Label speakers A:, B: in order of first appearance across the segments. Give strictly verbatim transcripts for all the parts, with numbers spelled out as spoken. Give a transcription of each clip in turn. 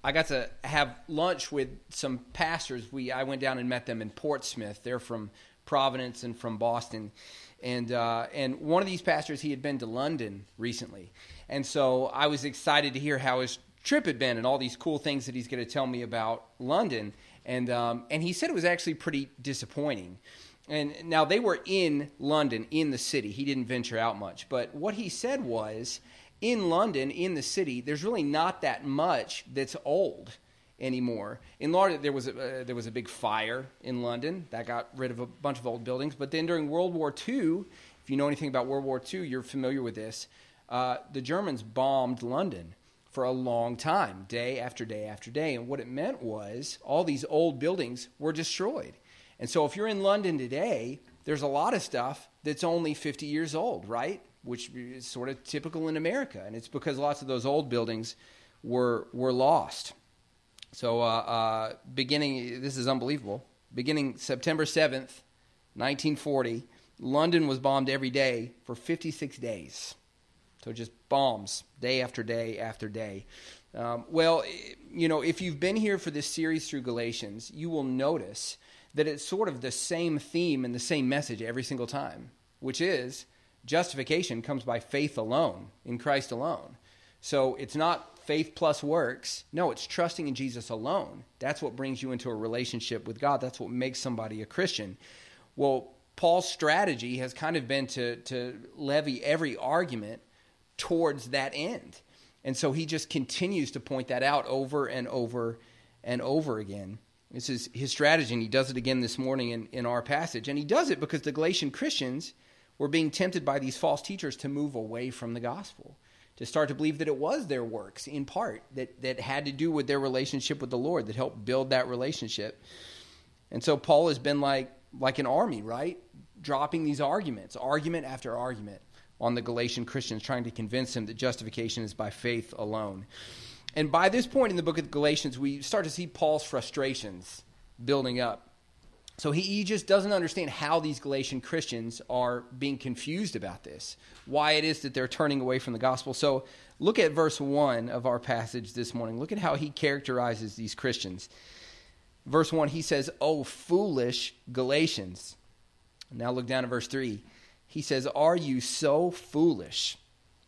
A: I got to have lunch with some pastors. We I went down and met them in Portsmouth. They're from Providence and from Boston. And uh, and one of these pastors, he had been to London recently. And so I was excited to hear how his trip had been and all these cool things that he's going to tell me about London. And um, and he said it was actually pretty disappointing. And now they were in London, in the city. He didn't venture out much. But what he said was, in London, in the city, there's really not that much that's old anymore. In London, there was a, uh, there was a big fire in London that got rid of a bunch of old buildings. But then during World War Two, if you know anything about World War Two, you're familiar with this. Uh, the Germans bombed London for a long time, day after day after day. And what it meant was all these old buildings were destroyed. And so if you're in London today, there's a lot of stuff that's only fifty years old, right? Which is sort of typical in America. And it's because lots of those old buildings were were lost. So uh, uh, beginning, this is unbelievable, beginning September seventh, nineteen forty, London was bombed every day for fifty-six days. So just bombs day after day after day. Um, well, you know, if you've been here for this series through Galatians, you will notice that it's sort of the same theme and the same message every single time, which is justification comes by faith alone, in Christ alone. So it's not faith plus works. No, it's trusting in Jesus alone. That's what brings you into a relationship with God. That's what makes somebody a Christian. Well, Paul's strategy has kind of been to, to levy every argument towards that end. And so he just continues to point that out over and over and over again. This is his strategy, and he does it again this morning in, in our passage. And he does it because the Galatian Christians were being tempted by these false teachers to move away from the gospel, to start to believe that it was their works, in part, that, that had to do with their relationship with the Lord, that helped build that relationship. And so Paul has been like, like an army, right? Dropping these arguments, argument after argument, on the Galatian Christians, trying to convince them that justification is by faith alone. And by this point in the book of Galatians, we start to see Paul's frustrations building up. So he, he just doesn't understand how these Galatian Christians are being confused about this, why it is that they're turning away from the gospel. So look at verse one of our passage this morning. Look at how he characterizes these Christians. Verse one, he says, "O foolish Galatians." Now look down at verse three. He says, "Are you so foolish?"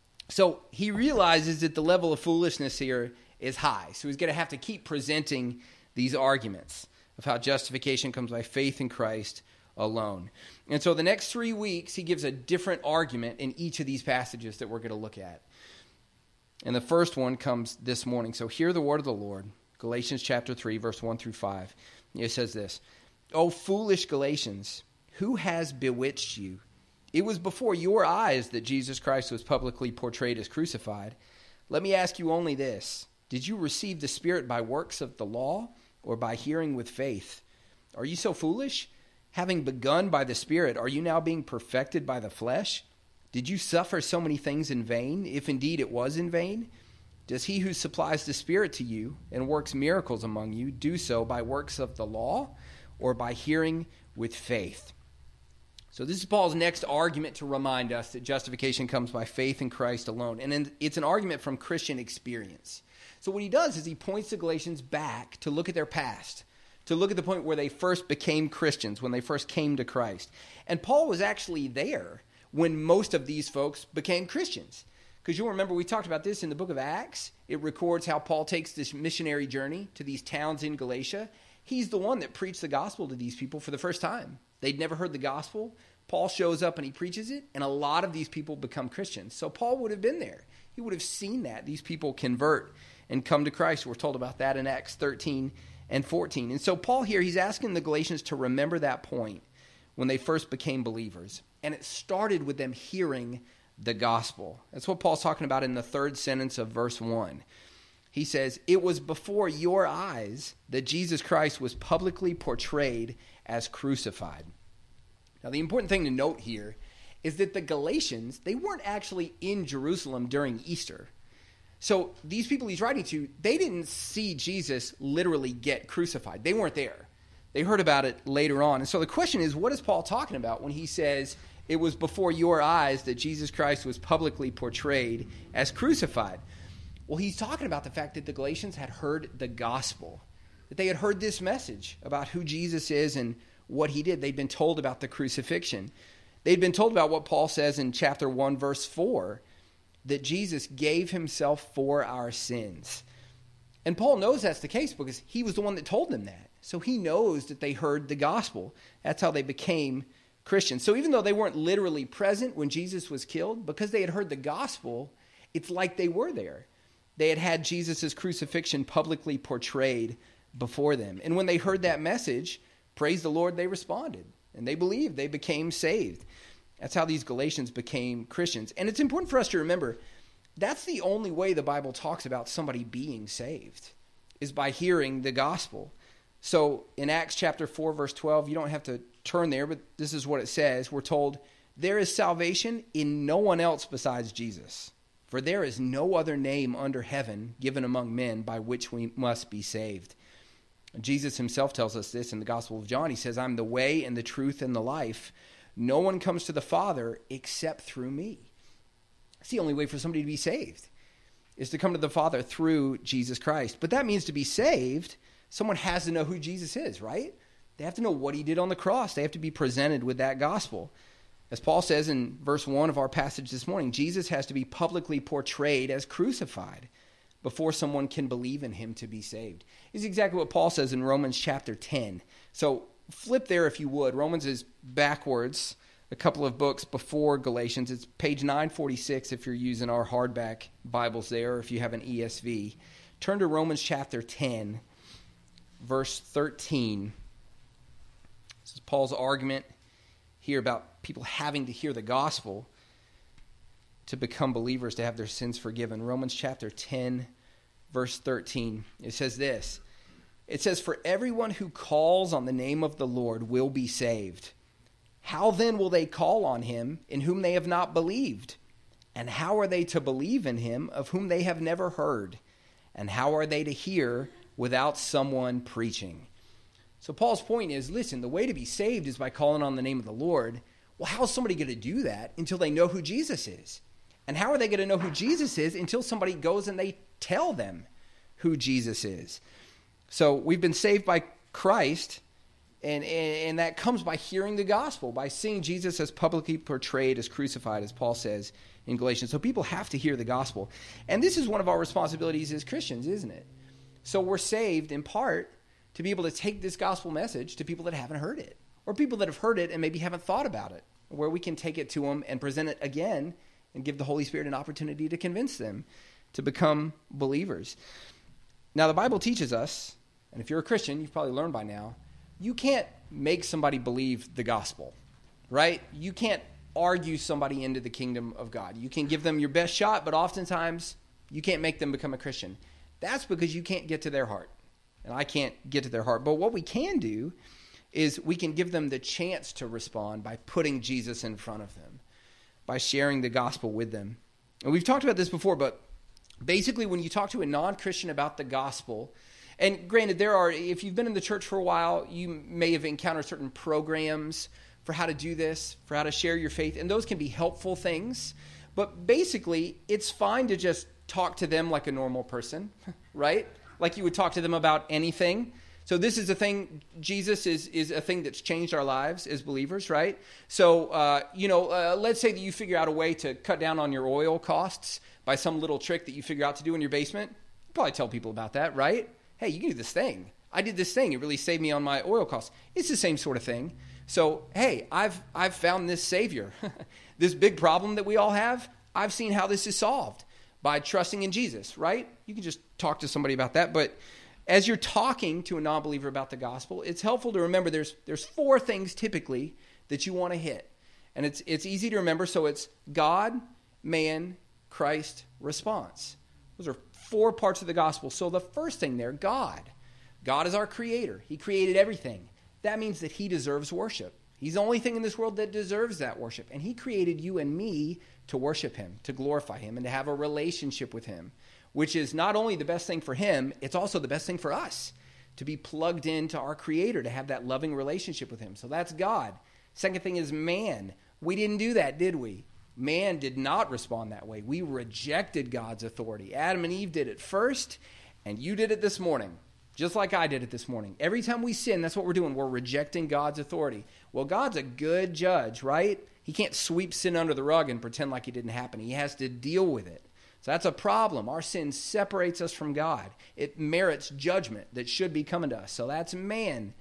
A: So he realizes that the level of foolishness here is high. So he's going to have to keep presenting these arguments of how justification comes by faith in Christ alone. And so the next three weeks, he gives a different argument in each of these passages that we're going to look at. And the first one comes this morning. So hear the word of the Lord. Galatians chapter three, verse one through five. It says this, "O foolish Galatians, who has bewitched you? It was before your eyes that Jesus Christ was publicly portrayed as crucified. Let me ask you only this. Did you receive the Spirit by works of the law or by hearing with faith? Are you so foolish? Having begun by the Spirit, are you now being perfected by the flesh? Did you suffer so many things in vain, if indeed it was in vain? Does he who supplies the Spirit to you and works miracles among you do so by works of the law or by hearing with faith?" So this is Paul's next argument to remind us that justification comes by faith in Christ alone. And it's an argument from Christian experience. So what he does is he points the Galatians back to look at their past, to look at the point where they first became Christians, when they first came to Christ. And Paul was actually there when most of these folks became Christians. Because you'll remember we talked about this in the book of Acts. It records how Paul takes this missionary journey to these towns in Galatia. He's the one that preached the gospel to these people for the first time. They'd never heard the gospel. Paul shows up and he preaches it, and a lot of these people become Christians. So Paul would have been there. He would have seen that. These people convert and come to Christ. We're told about that in Acts thirteen and fourteen. And so Paul here, he's asking the Galatians to remember that point when they first became believers. And it started with them hearing the gospel. That's what Paul's talking about in the third sentence of verse one. He says, "It was before your eyes that Jesus Christ was publicly portrayed as crucified." Now, the important thing to note here is that the Galatians, they weren't actually in Jerusalem during Easter. So these people he's writing to, they didn't see Jesus literally get crucified. They weren't there. They heard about it later on. And so the question is, what is Paul talking about when he says, "It was before your eyes that Jesus Christ was publicly portrayed as crucified"? Well, he's talking about the fact that the Galatians had heard the gospel, that they had heard this message about who Jesus is and what he did. They'd been told about the crucifixion. They'd been told about what Paul says in chapter one, verse four, that Jesus gave himself for our sins. And Paul knows that's the case because he was the one that told them that. So he knows that they heard the gospel. That's how they became Christians. So even though they weren't literally present when Jesus was killed, because they had heard the gospel, it's like they were there. They had had Jesus' crucifixion publicly portrayed before them. And when they heard that message, praise the Lord, they responded. And they believed. They became saved. That's how these Galatians became Christians. And it's important for us to remember, that's the only way the Bible talks about somebody being saved, is by hearing the gospel. So in Acts chapter four, verse twelve, you don't have to turn there, but this is what it says. We're told, there is salvation in no one else besides Jesus. For there is no other name under heaven given among men by which we must be saved. Jesus himself tells us this in the Gospel of John. He says, I'm the way and the truth and the life. No one comes to the Father except through me. It's the only way for somebody to be saved, is to come to the Father through Jesus Christ. But that means to be saved, someone has to know who Jesus is, right? They have to know what he did on the cross. They have to be presented with that gospel. As Paul says in verse one of our passage this morning, Jesus has to be publicly portrayed as crucified before someone can believe in him to be saved. It's exactly what Paul says in Romans chapter ten. So flip there if you would. Romans is backwards a couple of books before Galatians. It's page nine forty-six if you're using our hardback Bibles there, or if you have an E S V. Turn to Romans chapter ten, verse thirteen. This is Paul's argument here about people having to hear the gospel to become believers, to have their sins forgiven. Romans chapter ten, verse thirteen. It says this. It says, for everyone who calls on the name of the Lord will be saved. How then will they call on him in whom they have not believed? And how are they to believe in him of whom they have never heard? And how are they to hear without someone preaching? So Paul's point is, listen, the way to be saved is by calling on the name of the Lord. Well, how is somebody going to do that until they know who Jesus is? And how are they going to know who Jesus is until somebody goes and they tell them who Jesus is? So we've been saved by Christ, and, and, and that comes by hearing the gospel, by seeing Jesus as publicly portrayed as crucified, as Paul says in Galatians. So people have to hear the gospel. And this is one of our responsibilities as Christians, isn't it? So we're saved in part to be able to take this gospel message to people that haven't heard it, or people that have heard it and maybe haven't thought about it, where we can take it to them and present it again and give the Holy Spirit an opportunity to convince them to become believers. Now, the Bible teaches us, and if you're a Christian, you've probably learned by now, you can't make somebody believe the gospel, right? You can't argue somebody into the kingdom of God. You can give them your best shot, but oftentimes you can't make them become a Christian. That's because you can't get to their heart, and I can't get to their heart. But what we can do is we can give them the chance to respond by putting Jesus in front of them, by sharing the gospel with them. And we've talked about this before, but basically when you talk to a non-Christian about the gospel, and granted, there are, if you've been in the church for a while, you may have encountered certain programs for how to do this, for how to share your faith, and those can be helpful things. But basically, it's fine to just talk to them like a normal person, right? Like you would talk to them about anything. So this is a thing, Jesus is, is a thing that's changed our lives as believers, right? So, uh, you know, uh, let's say that you figure out a way to cut down on your oil costs by some little trick that you figure out to do in your basement. You probably tell people about that, right? Hey, you can do this thing. I did this thing. It really saved me on my oil costs. It's the same sort of thing. So, hey, I've I've found this Savior. This big problem that we all have, I've seen how this is solved by trusting in Jesus, right? You can just talk to somebody about that, but as you're talking to a non-believer about the gospel, it's helpful to remember there's there's four things typically that you want to hit. And it's it's easy to remember. So it's God, man, Christ, response. Those are four parts of the gospel. So the first thing there, God. God is our creator. He created everything. That means that he deserves worship. He's the only thing in this world that deserves that worship. And he created you and me to worship him, to glorify him, and to have a relationship with him, which is not only the best thing for him, it's also the best thing for us, to be plugged into our Creator, to have that loving relationship with him. So that's God. Second thing is man. We didn't do that, did we? Man did not respond that way. We rejected God's authority. Adam and Eve did it first, and you did it this morning, just like I did it this morning. Every time we sin, that's what we're doing. We're rejecting God's authority. Well, God's a good judge, right? He can't sweep sin under the rug and pretend like it didn't happen. He has to deal with it. So that's a problem. Our sin separates us from God. It merits judgment that should be coming to us. So that's man.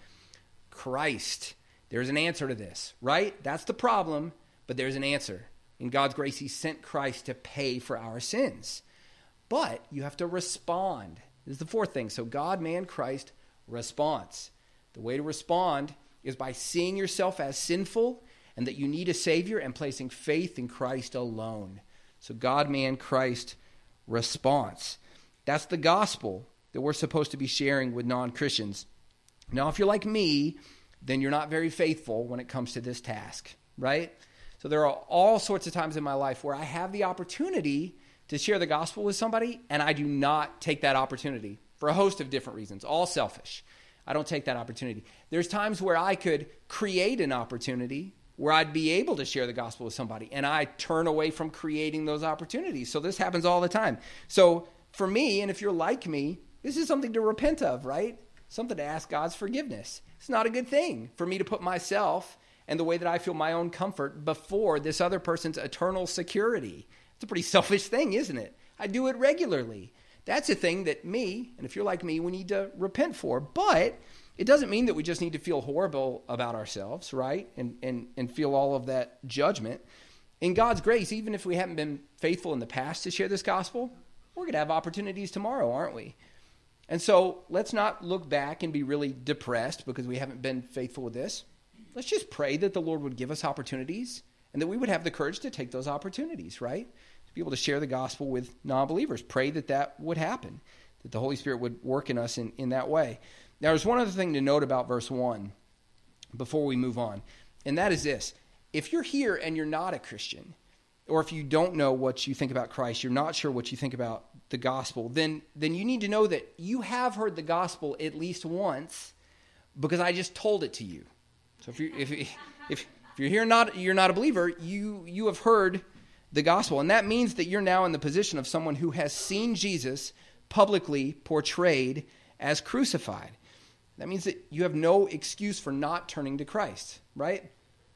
A: Christ. There's an answer to this, right? That's the problem, but there's an answer. In God's grace, he sent Christ to pay for our sins. But you have to respond. This is the fourth thing. So God, man, Christ, response. The way to respond is by seeing yourself as sinful and that you need a Savior and placing faith in Christ alone. So God, man, Christ, response. That's the gospel that we're supposed to be sharing with non-Christians. Now, if you're like me, then you're not very faithful when it comes to this task, right? So there are all sorts of times in my life where I have the opportunity to share the gospel with somebody, and I do not take that opportunity for a host of different reasons, all selfish. I don't take that opportunity. There's times where I could create an opportunity where I'd be able to share the gospel with somebody, and I turn away from creating those opportunities. So this happens all the time. So for me, and if you're like me, this is something to repent of, right? Something to ask God's forgiveness. It's not a good thing for me to put myself and the way that I feel my own comfort before this other person's eternal security. It's a pretty selfish thing, isn't it? I do it regularly. That's a thing that me, and if you're like me, we need to repent for. But it doesn't mean that we just need to feel horrible about ourselves, right? And and and feel all of that judgment. In God's grace, even if we haven't been faithful in the past to share this gospel, we're going to have opportunities tomorrow, aren't we? And so let's not look back and be really depressed because we haven't been faithful with this. Let's just pray that the Lord would give us opportunities and that we would have the courage to take those opportunities, right? To be able to share the gospel with non-believers. Pray that that would happen, that the Holy Spirit would work in us in, in that way. Now, there's one other thing to note about verse one before we move on, and that is this. If you're here and you're not a Christian, or if you don't know what you think about Christ, you're not sure what you think about the gospel, then, then you need to know that you have heard the gospel at least once because I just told it to you. So if you if if if you're here not you're not a believer, you you have heard the gospel, and that means that you're now in the position of someone who has seen Jesus publicly portrayed as crucified. That means that you have no excuse for not turning to Christ, right?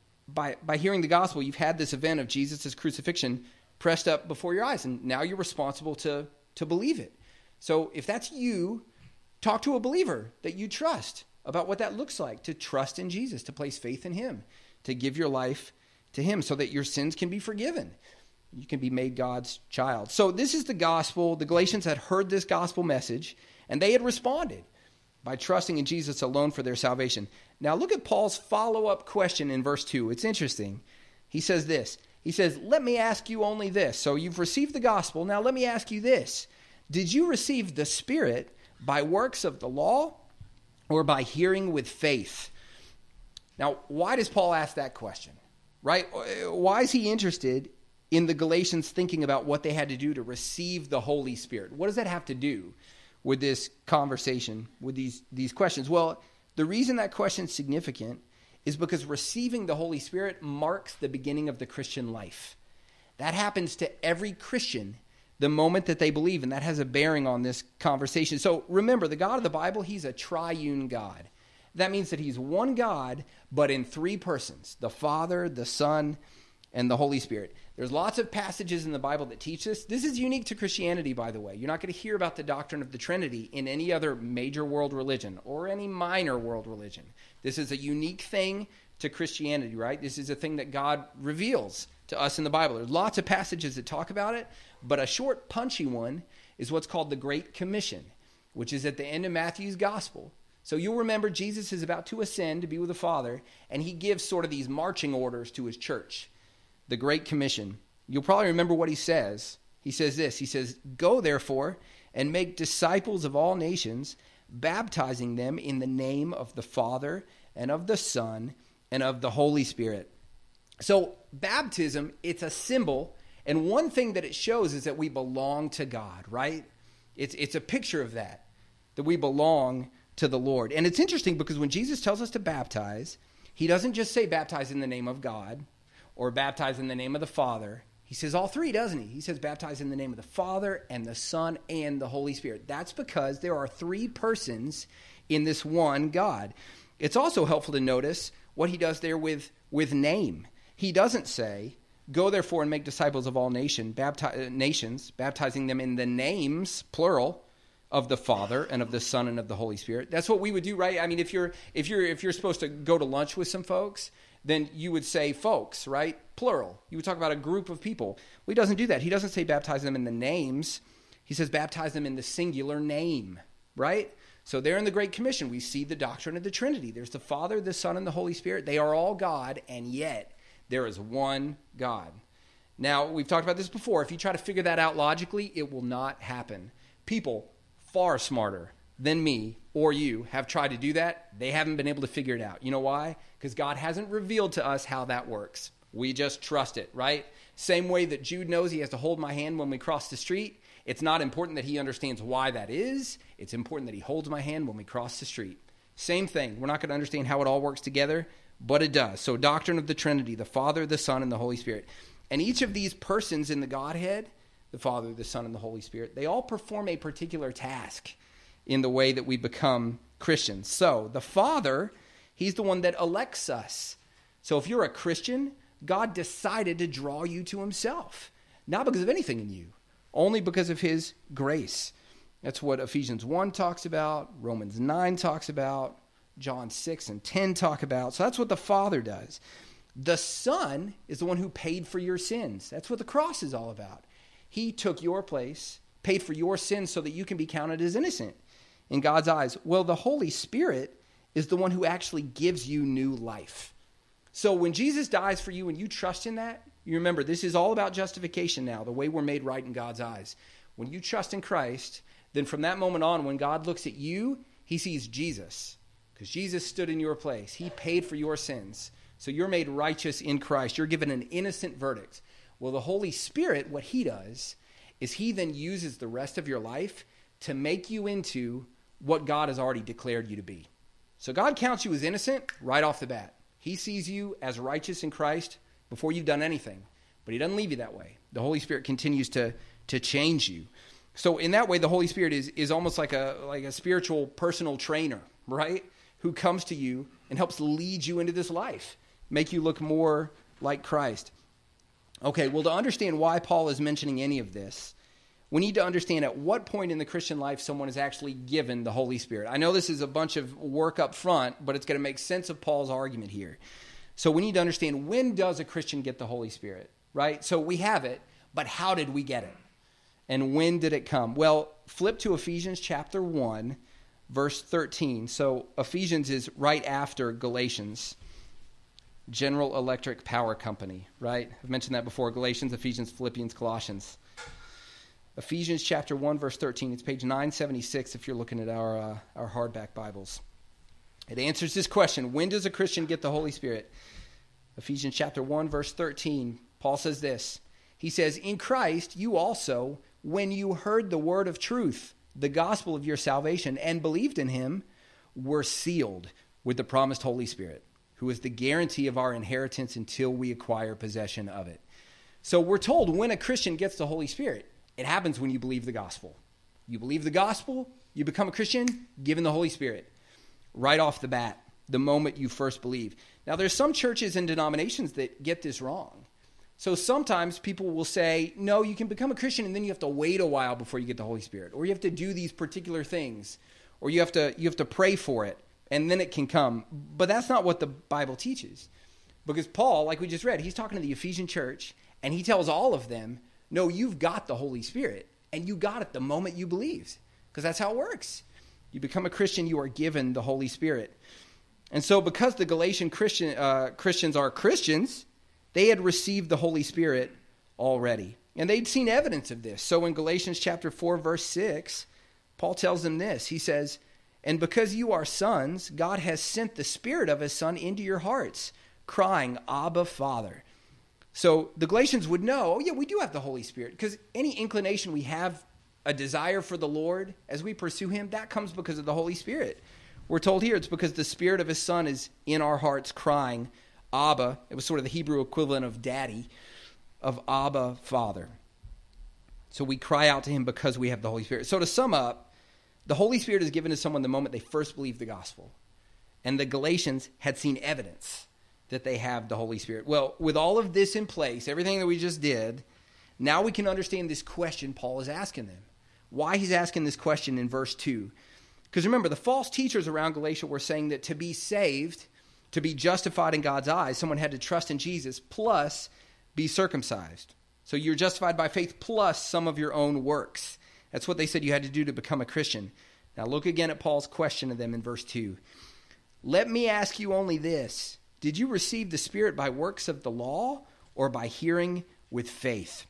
A: By by hearing the gospel, you've had this event of Jesus' crucifixion pressed up before your eyes, and now you're responsible to to believe it. So if that's you, talk to a believer that you trust about what that looks like, to trust in Jesus, to place faith in him, to give your life to him so that your sins can be forgiven. You can be made God's child. So this is the gospel. The Galatians had heard this gospel message, and they had responded by trusting in Jesus alone for their salvation. Now look at Paul's follow-up question in verse two. It's interesting. He says this. He says, let me ask you only this. So you've received the gospel. Now let me ask you this. Did you receive the Spirit by works of the law or by hearing with faith? Now, why does Paul ask that question, right? Why is he interested in the Galatians thinking about what they had to do to receive the Holy Spirit? What does that have to do with this conversation, with these, these questions? Well, the reason that question is significant is because receiving the Holy Spirit marks the beginning of the Christian life. That happens to every Christian the moment that they believe, and that has a bearing on this conversation. So remember, the God of the Bible, he's a triune God. That means that he's one God, but in three persons, the Father, the Son, and the Holy Spirit. There's lots of passages in the Bible that teach this. This is unique to Christianity, by the way. You're not going to hear about the doctrine of the Trinity in any other major world religion or any minor world religion. This is a unique thing to Christianity, right? This is a thing that God reveals to us in the Bible. There's lots of passages that talk about it, but a short, punchy one is what's called the Great Commission, which is at the end of Matthew's Gospel. So you'll remember Jesus is about to ascend to be with the Father, and he gives sort of these marching orders to his church. The Great Commission. You'll probably remember what he says. He says this. He says, go therefore and make disciples of all nations, baptizing them in the name of the Father and of the Son and of the Holy Spirit. So baptism, it's a symbol, and one thing that it shows is that we belong to God, right? It's, it's a picture of that, that we belong to the Lord. And it's interesting because when Jesus tells us to baptize, he doesn't just say baptize in the name of God, or baptize in the name of the Father. He says all three, doesn't he? He says baptize in the name of the Father and the Son and the Holy Spirit. That's because there are three persons in this one God. It's also helpful to notice what he does there with, with name. He doesn't say, go therefore and make disciples of all nation, bapti- nations, baptizing them in the names, plural, of the Father and of the Son and of the Holy Spirit. That's what we would do, right? I mean, if you're if you're if you're supposed to go to lunch with some folks, then you would say folks, right? Plural. You would talk about a group of people. Well, he doesn't do that. He doesn't say baptize them in the names. He says baptize them in the singular name, right? So there in the Great Commission, we see the doctrine of the Trinity. There's the Father, the Son, and the Holy Spirit. They are all God, and yet there is one God. Now, we've talked about this before. If you try to figure that out logically, it will not happen. People far smarter than me or you have tried to do that. They haven't been able to figure it out. You know why? Because God hasn't revealed to us how that works. We just trust it, right? Same way that Jude knows he has to hold my hand when we cross the street. It's not important that he understands why that is. It's important that he holds my hand when we cross the street. Same thing. We're not going to understand how it all works together, but it does. So doctrine of the Trinity, the Father, the Son, and the Holy Spirit. And each of these persons in the Godhead, the Father, the Son, and the Holy Spirit, they all perform a particular task in the way that we become Christians. So the Father, he's the one that elects us. So if you're a Christian, God decided to draw you to himself, not because of anything in you, only because of his grace. That's what Ephesians one talks about, Romans nine talks about, John six and ten talk about. So that's what the Father does. The Son is the one who paid for your sins. That's what the cross is all about. He took your place, paid for your sins so that you can be counted as innocent in God's eyes. Well, the Holy Spirit is the one who actually gives you new life. So when Jesus dies for you and you trust in that, you remember this is all about justification now, the way we're made right in God's eyes. When you trust in Christ, then from that moment on, when God looks at you, he sees Jesus, because Jesus stood in your place. He paid for your sins. So you're made righteous in Christ. You're given an innocent verdict. Well, the Holy Spirit, what he does is he then uses the rest of your life to make you into what God has already declared you to be. So God counts you as innocent right off the bat. He sees you as righteous in Christ before you've done anything. But he doesn't leave you that way. The Holy Spirit continues to, to change you. So in that way, the Holy Spirit is, is almost like a, like a spiritual personal trainer, right? Who comes to you and helps lead you into this life, make you look more like Christ. Okay, well, to understand why Paul is mentioning any of this, we need to understand at what point in the Christian life someone is actually given the Holy Spirit. I know this is a bunch of work up front, but it's going to make sense of Paul's argument here. So we need to understand, when does a Christian get the Holy Spirit, right? So we have it, but how did we get it? And when did it come? Well, flip to Ephesians chapter one, verse thirteen. So Ephesians is right after Galatians. General Electric Power Company, right? I've mentioned that before. Galatians, Ephesians, Philippians, Colossians. Ephesians chapter one, verse thirteen. It's page nine seventy-six if you're looking at our uh, our hardback Bibles. It answers this question: when does a Christian get the Holy Spirit? Ephesians chapter one, verse thirteen. Paul says this. He says, in Christ you also, when you heard the word of truth, the gospel of your salvation, and believed in him, were sealed with the promised Holy Spirit, who is the guarantee of our inheritance until we acquire possession of it. So we're told when a Christian gets the Holy Spirit, it happens when you believe the gospel. You believe the gospel, you become a Christian, given the Holy Spirit. Right off the bat, the moment you first believe. Now, there's some churches and denominations that get this wrong. So sometimes people will say, no, you can become a Christian and then you have to wait a while before you get the Holy Spirit. Or you have to do these particular things. Or you have to you have to pray for it. And then it can come. But that's not what the Bible teaches. Because Paul, like we just read, he's talking to the Ephesian church. And he tells all of them, no, you've got the Holy Spirit. And you got it the moment you believed. Because that's how it works. You become a Christian, you are given the Holy Spirit. And so because the Galatian Christian uh, Christians are Christians, they had received the Holy Spirit already. And they'd seen evidence of this. So in Galatians chapter four, verse six, Paul tells them this. He says, and because you are sons, God has sent the Spirit of his Son into your hearts, crying, Abba, Father. So the Galatians would know, oh yeah, we do have the Holy Spirit. Because any inclination we have, a desire for the Lord as we pursue him, that comes because of the Holy Spirit. We're told here it's because the Spirit of his Son is in our hearts crying, Abba. It was sort of the Hebrew equivalent of daddy. of Abba, Father. So we cry out to him because we have the Holy Spirit. So to sum up, the Holy Spirit is given to someone the moment they first believe the gospel. And the Galatians had seen evidence that they have the Holy Spirit. Well, with all of this in place, everything that we just did, now we can understand this question Paul is asking them. Why he's asking this question in verse two. Because remember, the false teachers around Galatia were saying that to be saved, to be justified in God's eyes, someone had to trust in Jesus plus be circumcised. So you're justified by faith plus some of your own works. That's what they said you had to do to become a Christian. Now look again at Paul's question to them in verse two. Let me ask you only this. Did you receive the Spirit by works of the law or by hearing with faith?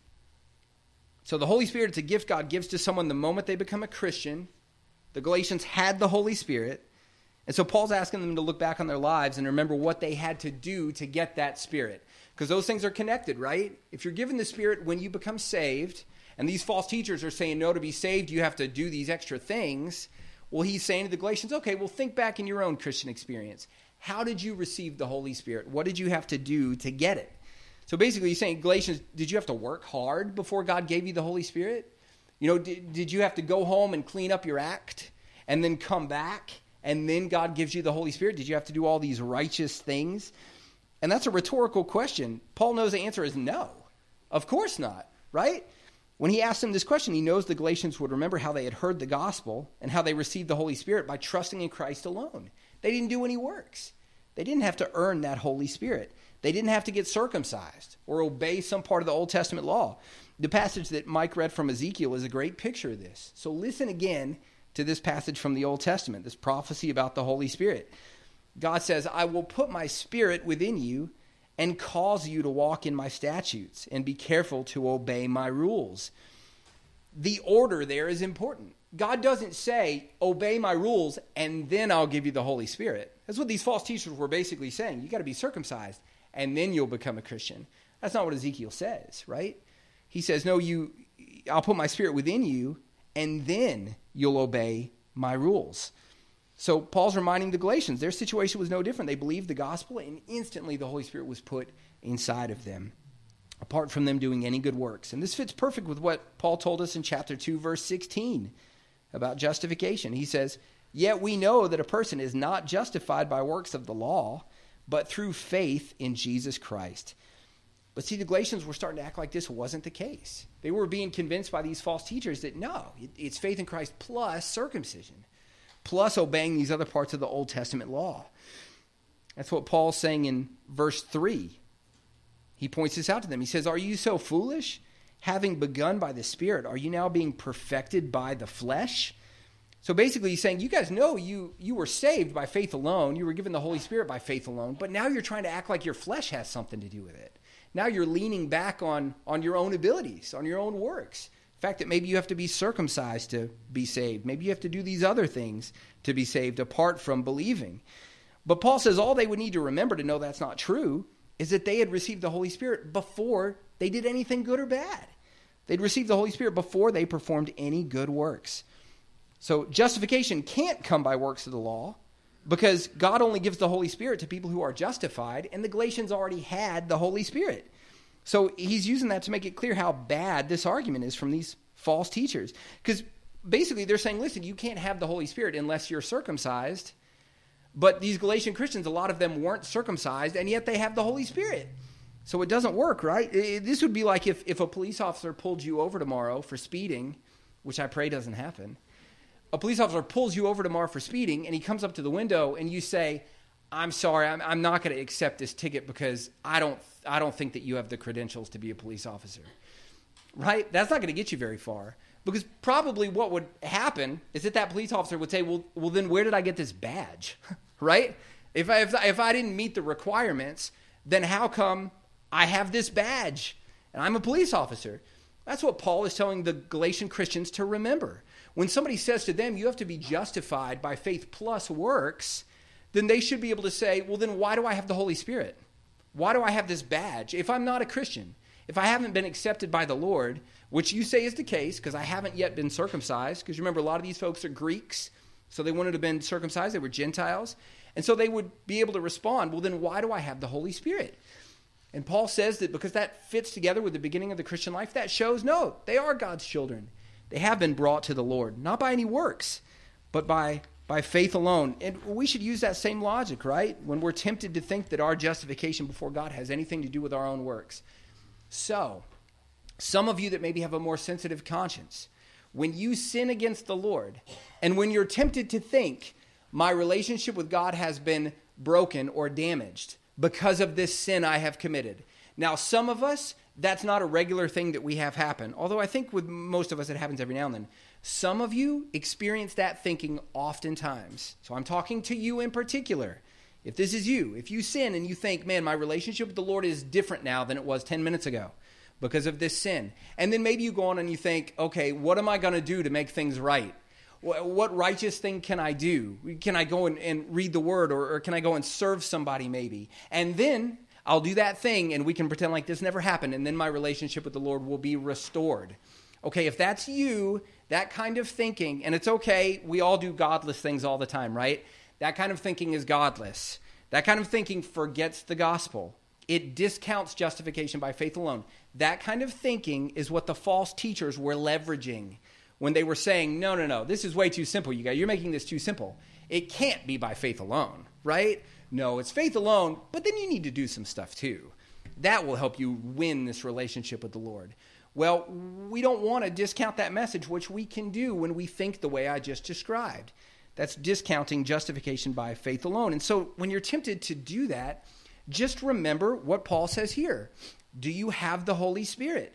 A: So the Holy Spirit is a gift God gives to someone the moment they become a Christian. The Galatians had the Holy Spirit. And so Paul's asking them to look back on their lives and remember what they had to do to get that Spirit. Because those things are connected, right? If you're given the Spirit when you become saved, and these false teachers are saying, no, to be saved, you have to do these extra things. Well, he's saying to the Galatians, okay, well, think back in your own Christian experience. How did you receive the Holy Spirit? What did you have to do to get it? So basically, he's saying, Galatians, did you have to work hard before God gave you the Holy Spirit? You know, did, did you have to go home and clean up your act and then come back and then God gives you the Holy Spirit? Did you have to do all these righteous things? And that's a rhetorical question. Paul knows the answer is no. Of course not, right? When he asked them this question, he knows the Galatians would remember how they had heard the gospel and how they received the Holy Spirit by trusting in Christ alone. They didn't do any works. They didn't have to earn that Holy Spirit. They didn't have to get circumcised or obey some part of the Old Testament law. The passage that Mike read from Ezekiel is a great picture of this. So listen again to this passage from the Old Testament, this prophecy about the Holy Spirit. God says, I will put my Spirit within you and cause you to walk in my statutes and be careful to obey my rules. The order there is important. God doesn't say, obey my rules and then I'll give you the Holy Spirit. That's what these false teachers were basically saying. You got to be circumcised and then you'll become a Christian. That's not what Ezekiel says, right? He says, no, you, I'll put my Spirit within you and then you'll obey my rules. So Paul's reminding the Galatians, their situation was no different. They believed the gospel and instantly the Holy Spirit was put inside of them, apart from them doing any good works. And this fits perfect with what Paul told us in chapter two, verse sixteen about justification. He says, yet we know that a person is not justified by works of the law, but through faith in Jesus Christ. But see, the Galatians were starting to act like this wasn't the case. They were being convinced by these false teachers that no, it's faith in Christ plus circumcision, plus obeying these other parts of the Old Testament law. That's what Paul's saying in verse three. He points this out to them. He says, are you so foolish? Having begun by the Spirit, are you now being perfected by the flesh? So basically he's saying, you guys know you, you were saved by faith alone. You were given the Holy Spirit by faith alone. But now you're trying to act like your flesh has something to do with it. Now you're leaning back on, on your own abilities, on your own works. The fact that maybe you have to be circumcised to be saved. Maybe you have to do these other things to be saved apart from believing. But Paul says all they would need to remember to know that's not true is that they had received the Holy Spirit before they did anything good or bad. They'd received the Holy Spirit before they performed any good works. So justification can't come by works of the law because God only gives the Holy Spirit to people who are justified, and the Galatians already had the Holy Spirit. So he's using that to make it clear how bad this argument is from these false teachers. Because basically they're saying, listen, you can't have the Holy Spirit unless you're circumcised. But these Galatian Christians, a lot of them weren't circumcised, and yet they have the Holy Spirit. So it doesn't work, right? It, this would be like if, if a police officer pulled you over tomorrow for speeding, which I pray doesn't happen. A police officer pulls you over tomorrow for speeding, and he comes up to the window, and you say, I'm sorry, I'm, I'm not going to accept this ticket because I don't I don't think that you have the credentials to be a police officer. Right? That's not going to get you very far. Because probably what would happen is that that police officer would say, well, well then where did I get this badge? Right? If I, if, if I didn't meet the requirements, then how come I have this badge and I'm a police officer? That's what Paul is telling the Galatian Christians to remember. When somebody says to them, you have to be justified by faith plus works, then they should be able to say, well, then why do I have the Holy Spirit? Why do I have this badge? If I'm not a Christian, if I haven't been accepted by the Lord, which you say is the case because I haven't yet been circumcised, because remember, a lot of these folks are Greeks, so they wouldn't have been circumcised. They were Gentiles. And so they would be able to respond, well, then why do I have the Holy Spirit? And Paul says that because that fits together with the beginning of the Christian life, that shows, no, they are God's children. They have been brought to the Lord, not by any works, but by, by faith alone. And we should use that same logic, right? When we're tempted to think that our justification before God has anything to do with our own works. So, some of you that maybe have a more sensitive conscience, when you sin against the Lord, and when you're tempted to think, my relationship with God has been broken or damaged because of this sin I have committed. Now, some of us, that's not a regular thing that we have happen, although I think with most of us it happens every now and then. Some of you experience that thinking oftentimes. So I'm talking to you in particular. If this is you, if you sin and you think, man, my relationship with the Lord is different now than it was ten minutes ago because of this sin. And then maybe you go on and you think, okay, what am I going to do to make things right? What righteous thing can I do? Can I go and, and read the word, or, or can I go and serve somebody maybe? And then I'll do that thing and we can pretend like this never happened, and then my relationship with the Lord will be restored. Okay, if that's you, that kind of thinking, and it's okay, we all do godless things all the time, right? That kind of thinking is godless. That kind of thinking forgets the gospel. It discounts justification by faith alone. That kind of thinking is what the false teachers were leveraging when they were saying, no, no, no, this is way too simple, you guys. You're making this too simple. It can't be by faith alone, right? No, it's faith alone, but then you need to do some stuff too. That will help you win this relationship with the Lord. Well, we don't want to discount that message, which we can do when we think the way I just described. That's discounting justification by faith alone. And so when you're tempted to do that, just remember what Paul says here. Do you have the Holy Spirit?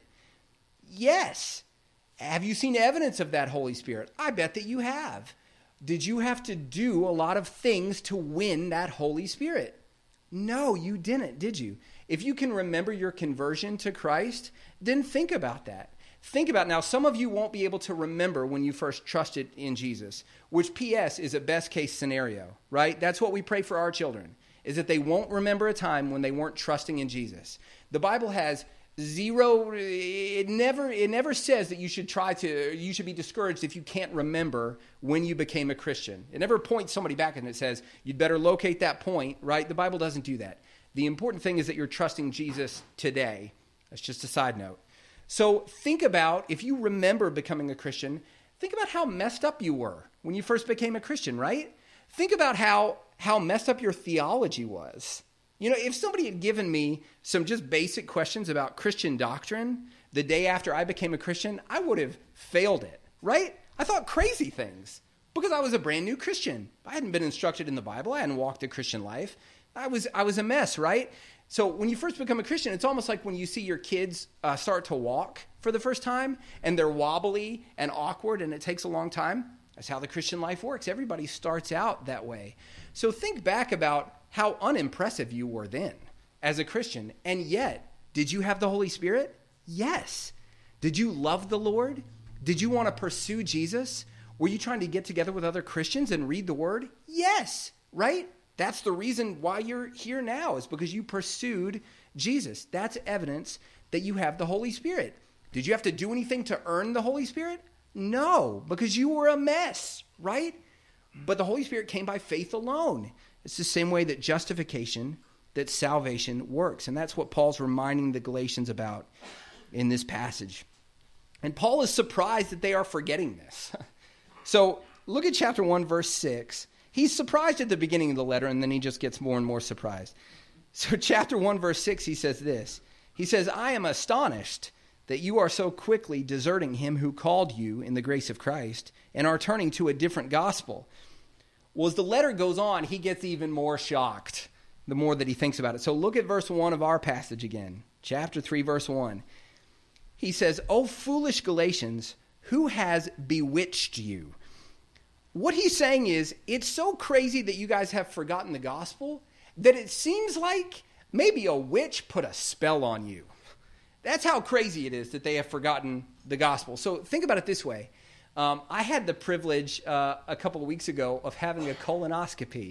A: Yes. Have you seen evidence of that Holy Spirit? I bet that you have. Did you have to do a lot of things to win that Holy Spirit? No, you didn't, did you? If you can remember your conversion to Christ, then think about that. Think about, now some of you won't be able to remember when you first trusted in Jesus, which P S is a best case scenario, right? That's what we pray for our children, is that they won't remember a time when they weren't trusting in Jesus. The Bible has Zero, it never it never says that you should try to, you should be discouraged if you can't remember when you became a Christian. It never points somebody back and it says, you'd better locate that point, right? The Bible doesn't do that. The important thing is that you're trusting Jesus today. That's just a side note. So think about, if you remember becoming a Christian, think about how messed up you were when you first became a Christian, right? Think about how, how messed up your theology was. You know, if somebody had given me some just basic questions about Christian doctrine the day after I became a Christian, I would have failed it, right? I thought crazy things because I was a brand new Christian. I hadn't been instructed in the Bible. I hadn't walked a Christian life. I was I was a mess, right? So when you first become a Christian, it's almost like when you see your kids uh, start to walk for the first time and they're wobbly and awkward and it takes a long time. That's how the Christian life works. Everybody starts out that way. So think back about how unimpressive you were then as a Christian. And yet, did you have the Holy Spirit? Yes. Did you love the Lord? Did you want to pursue Jesus? Were you trying to get together with other Christians and read the Word? Yes, right? That's the reason why you're here now, is because you pursued Jesus. That's evidence that you have the Holy Spirit. Did you have to do anything to earn the Holy Spirit? No, because you were a mess, right? But the Holy Spirit came by faith alone. It's the same way that justification, that salvation works. And that's what Paul's reminding the Galatians about in this passage. And Paul is surprised that they are forgetting this. So look at chapter one, verse six. He's surprised at the beginning of the letter, and then he just gets more and more surprised. So chapter one, verse six, he says this. He says, I am astonished that you are so quickly deserting him who called you in the grace of Christ and are turning to a different gospel. Well, as the letter goes on, he gets even more shocked the more that he thinks about it. So look at verse one of our passage again. Chapter three, verse one. He says, O foolish Galatians, who has bewitched you? What he's saying is, it's so crazy that you guys have forgotten the gospel that it seems like maybe a witch put a spell on you. That's how crazy it is that they have forgotten the gospel. So think about it this way. Um, I had the privilege uh, a couple of weeks ago of having a colonoscopy.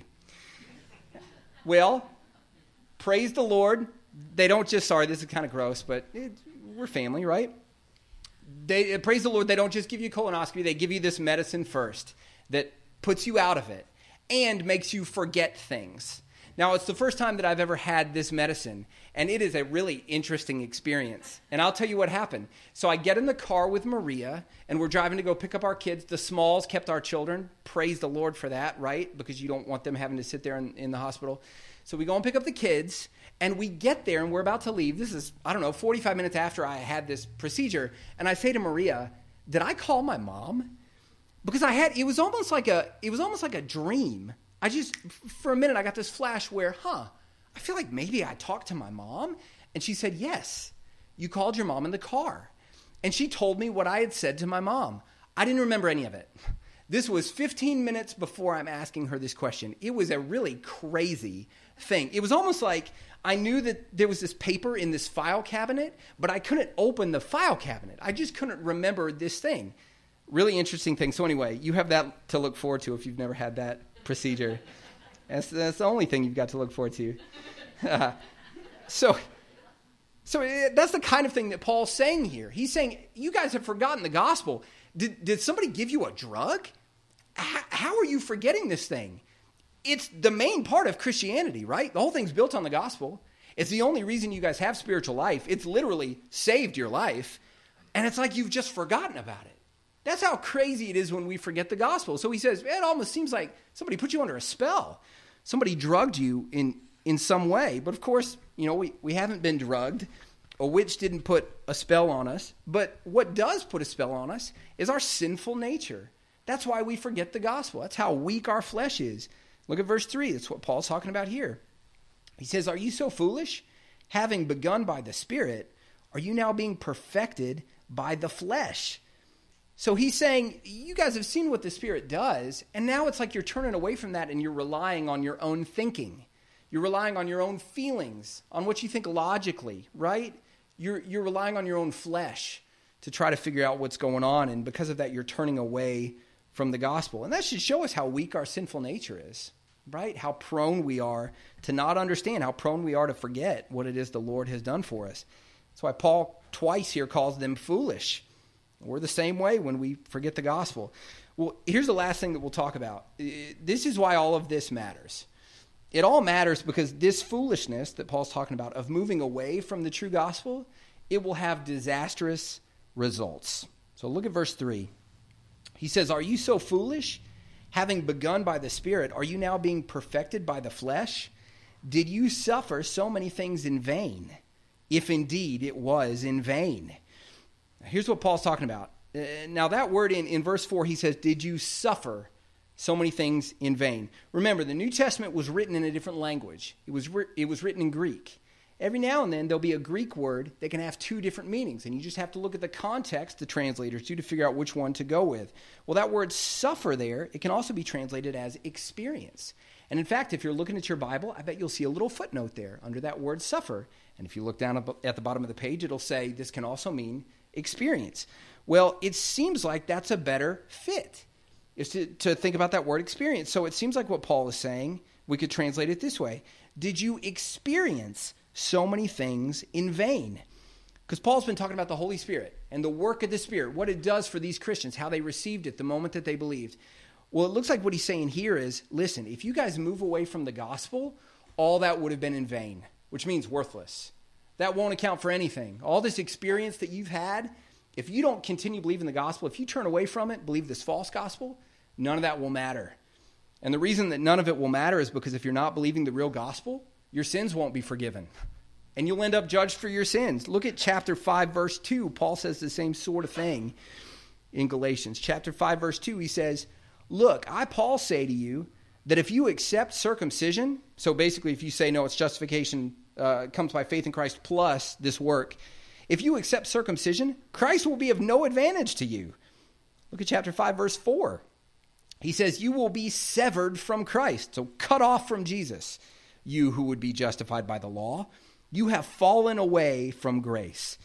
A: Well, praise the Lord. They don't just, sorry, this is kind of gross, but it, we're family, right? They praise the Lord, they don't just give you colonoscopy, they give you this medicine first that puts you out of it and makes you forget things. Now, it's the first time that I've ever had this medicine, and it is a really interesting experience. And I'll tell you what happened. So I get in the car with Maria, and we're driving to go pick up our kids. The Smalls kept our children. Praise the Lord for that, right? Because you don't want them having to sit there in, in the hospital. So we go and pick up the kids, and we get there, and we're about to leave. This is, I don't know, forty-five minutes after I had this procedure. And I say to Maria, did I call my mom? Because I had, it was almost like a, it was almost like a dream. I just, for a minute, I got this flash where, huh, I feel like maybe I talked to my mom. And she said, yes, you called your mom in the car. And she told me what I had said to my mom. I didn't remember any of it. This was fifteen minutes before I'm asking her this question. It was a really crazy thing. It was almost like I knew that there was this paper in this file cabinet, but I couldn't open the file cabinet. I just couldn't remember this thing. Really interesting thing. So anyway, you have that to look forward to if you've never had that procedure. That's, that's the only thing you've got to look forward to. Uh, so, so it, that's the kind of thing that Paul's saying here. He's saying, you guys have forgotten the gospel. Did, did somebody give you a drug? H- how are you forgetting this thing? It's the main part of Christianity, right? The whole thing's built on the gospel. It's the only reason you guys have spiritual life. It's literally saved your life. And it's like you've just forgotten about it. That's how crazy it is when we forget the gospel. So he says, it almost seems like somebody put you under a spell. Somebody drugged you in, in some way. But of course, you know, we, we haven't been drugged. A witch didn't put a spell on us. But what does put a spell on us is our sinful nature. That's why we forget the gospel. That's how weak our flesh is. Look at verse three. That's what Paul's talking about here. He says, are you so foolish? Having begun by the Spirit, are you now being perfected by the flesh? So he's saying, you guys have seen what the Spirit does, and now it's like you're turning away from that and you're relying on your own thinking. You're relying on your own feelings, on what you think logically, right? You're, you're relying on your own flesh to try to figure out what's going on, and because of that, you're turning away from the gospel. And that should show us how weak our sinful nature is, right? How prone we are to not understand, how prone we are to forget what it is the Lord has done for us. That's why Paul twice here calls them foolish. We're the same way when we forget the gospel. Well, here's the last thing that we'll talk about. This is why all of this matters. It all matters because this foolishness that Paul's talking about of moving away from the true gospel, it will have disastrous results. So look at verse three. He says, are you so foolish? Having begun by the Spirit, are you now being perfected by the flesh? Did you suffer so many things in vain? If indeed it was in vain. Here's what Paul's talking about. Uh, now that word in, in verse four, he says, did you suffer so many things in vain? Remember, the New Testament was written in a different language. It was, ri- it was written in Greek. Every now and then there'll be a Greek word that can have two different meanings, and you just have to look at the context the translators do to figure out which one to go with. Well, that word suffer there, it can also be translated as experience. And in fact, if you're looking at your Bible, I bet you'll see a little footnote there under that word suffer. And if you look down at the bottom of the page, it'll say this can also mean experience. Well, it seems like that's a better fit, is to, to think about that word experience. So it seems like what Paul is saying, we could translate it this way. Did you experience so many things in vain? Because Paul's been talking about the Holy Spirit and the work of the Spirit, what it does for these Christians, how they received it the moment that they believed. Well, it looks like what he's saying here is, listen, if you guys move away from the gospel, all that would have been in vain, which means worthless. That won't account for anything. All this experience that you've had, if you don't continue believing the gospel, if you turn away from it, believe this false gospel, none of that will matter. And the reason that none of it will matter is because if you're not believing the real gospel, your sins won't be forgiven. And you'll end up judged for your sins. Look at chapter five, verse two. Paul says the same sort of thing in Galatians. Chapter five, verse two, he says, look, I, Paul, say to you that if you accept circumcision, so basically if you say, no, it's justification uh, comes by faith in Christ plus this work, if you accept circumcision, Christ will be of no advantage to you. Look at chapter five, verse four. He says, you will be severed from Christ, so cut off from Jesus, you who would be justified by the law. You have fallen away from grace.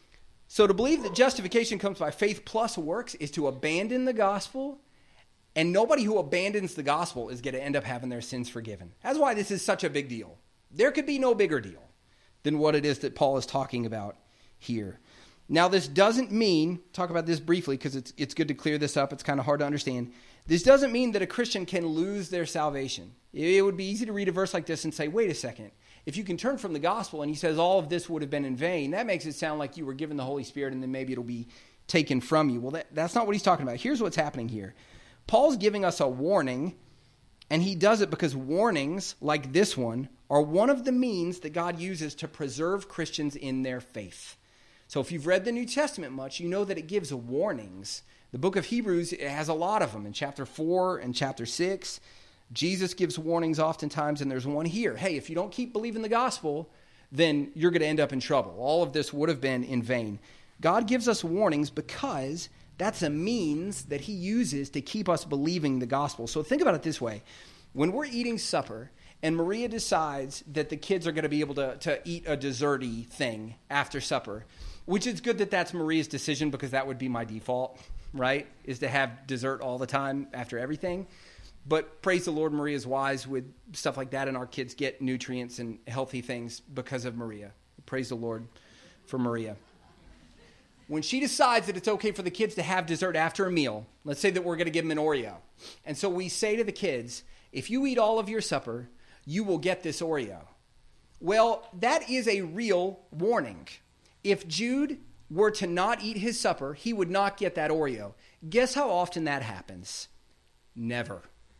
A: So to believe that justification comes by faith plus works is to abandon the gospel, and nobody who abandons the gospel is going to end up having their sins forgiven. That's why this is such a big deal. There could be no bigger deal than what it is that Paul is talking about here. Now, this doesn't mean, talk about this briefly because it's it's good to clear this up. It's kind of hard to understand. This doesn't mean that a Christian can lose their salvation. It would be easy to read a verse like this and say, wait a second. If you can turn from the gospel and he says all of this would have been in vain, that makes it sound like you were given the Holy Spirit and then maybe it'll be taken from you. Well, that, that's not what he's talking about. Here's what's happening here. Paul's giving us a warning, and he does it because warnings like this one are one of the means that God uses to preserve Christians in their faith. So if you've read the New Testament much, you know that it gives warnings. The book of Hebrews, it has a lot of them. In chapter four and chapter six, Jesus gives warnings oftentimes, and there's one here. Hey, if you don't keep believing the gospel, then you're going to end up in trouble. All of this would have been in vain. God gives us warnings because that's a means that he uses to keep us believing the gospel. So think about it this way. When we're eating supper and Maria decides that the kids are going to be able to, to eat a dessert-y thing after supper, which is good that that's Maria's decision because that would be my default, right, is to have dessert all the time after everything. But praise the Lord, Maria's wise with stuff like that, and our kids get nutrients and healthy things because of Maria. Praise the Lord for Maria. When she decides that it's okay for the kids to have dessert after a meal, let's say that we're going to give them an Oreo. And so we say to the kids, if you eat all of your supper, you will get this Oreo. Well, that is a real warning. If Jude were to not eat his supper, he would not get that Oreo. Guess how often that happens? Never.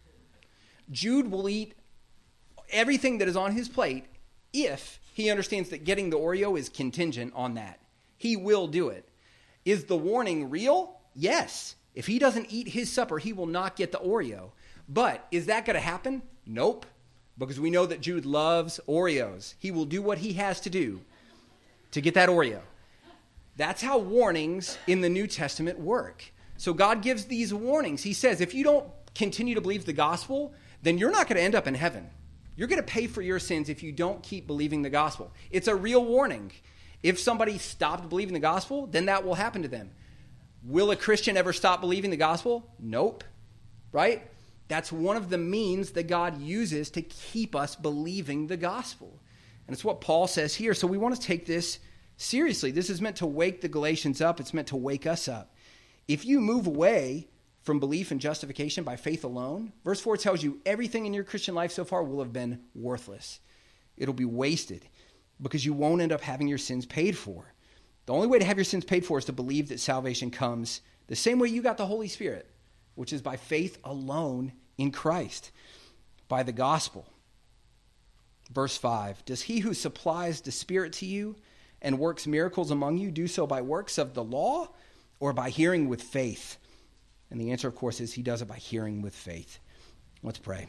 A: Jude will eat everything that is on his plate if he understands that getting the Oreo is contingent on that. He will do it. Is the warning real? Yes. If he doesn't eat his supper, he will not get the Oreo. But is that going to happen? Nope. Because we know that Jude loves Oreos. He will do what he has to do to get that Oreo. That's how warnings in the New Testament work. So God gives these warnings. He says, if you don't continue to believe the gospel, then you're not going to end up in heaven. You're going to pay for your sins if you don't keep believing the gospel. It's a real warning. If somebody stopped believing the gospel, then that will happen to them. Will a Christian ever stop believing the gospel? Nope. Right? That's one of the means that God uses to keep us believing the gospel. And it's what Paul says here. So we want to take this seriously. This is meant to wake the Galatians up. It's meant to wake us up. If you move away from belief and justification by faith alone, verse four tells you everything in your Christian life so far will have been worthless. It'll be wasted because you won't end up having your sins paid for. The only way to have your sins paid for is to believe that salvation comes the same way you got the Holy Spirit, which is by faith alone in Christ, by the gospel. Verse five, does he who supplies the Spirit to you and works miracles among you do so by works of the law or by hearing with faith? And the answer, of course, is he does it by hearing with faith. Let's pray.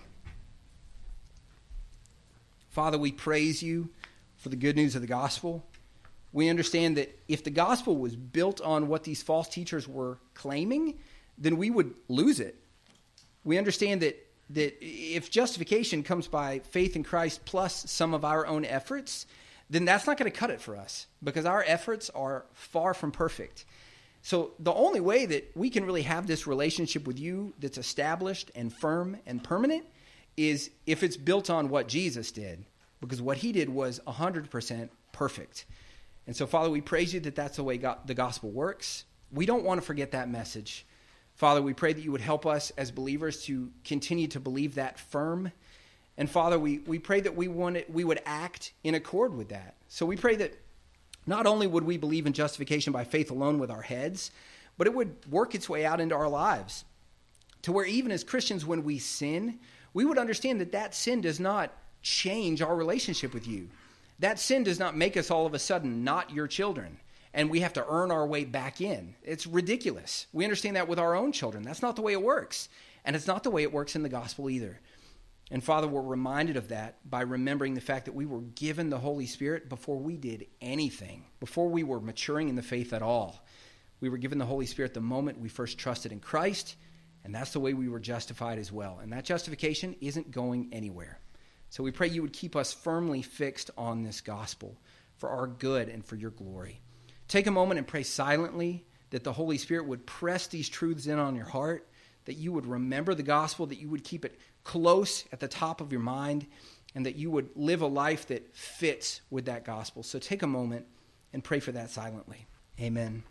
A: Father, we praise you for the good news of the gospel. We understand that if the gospel was built on what these false teachers were claiming, then we would lose it. We understand that, that if justification comes by faith in Christ plus some of our own efforts, then that's not going to cut it for us because our efforts are far from perfect. So the only way that we can really have this relationship with you that's established and firm and permanent is if it's built on what Jesus did, because what he did was one hundred percent perfect. And so, Father, we praise you that that's the way God, the gospel works. We don't want to forget that message. Father, we pray that you would help us as believers to continue to believe that firm. And Father, we, we pray that we want it, we would act in accord with that. So we pray that not only would we believe in justification by faith alone with our heads, but it would work its way out into our lives to where even as Christians, when we sin, we would understand that that sin does not change our relationship with you. That sin does not make us all of a sudden not your children, and we have to earn our way back in. It's ridiculous. We understand that with our own children. That's not the way it works, and it's not the way it works in the gospel either. And Father, we're reminded of that by remembering the fact that we were given the Holy Spirit before we did anything, before we were maturing in the faith at all. We were given the Holy Spirit the moment we first trusted in Christ, and that's the way we were justified as well. And that justification isn't going anywhere. So we pray you would keep us firmly fixed on this gospel for our good and for your glory. Take a moment and pray silently that the Holy Spirit would press these truths in on your heart, that you would remember the gospel, that you would keep it close at the top of your mind, and that you would live a life that fits with that gospel. So take a moment and pray for that silently. Amen.